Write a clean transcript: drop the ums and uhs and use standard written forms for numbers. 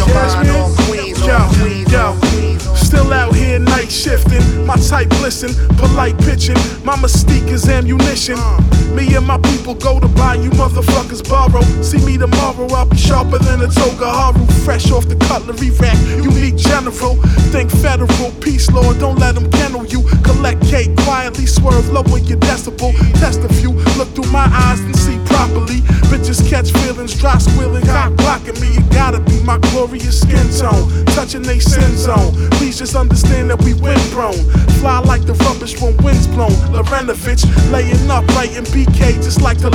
Jasmine, all queens, yo, all queens, yo. all queens. Still out here night shifting, my type listen, polite pitching, my mystique is ammunition. Me and my people go to buy, you motherfuckers borrow. See me tomorrow, I'll be sharper than a toga haru. Fresh off the cutlery rack, unique general. Think federal, peace lord, don't let them kennel you. Collect cake, quietly swerve, lower your decibel. Test a few, look through my eyes and see properly. Bitches catch feelings, dry squealing, cock blocking me. It gotta be my glorious skin tone, touching they sin zone. Please just understand that we wind prone. Fly like the rubbish when wind's blown. Lorenovich laying up, writing BK just like the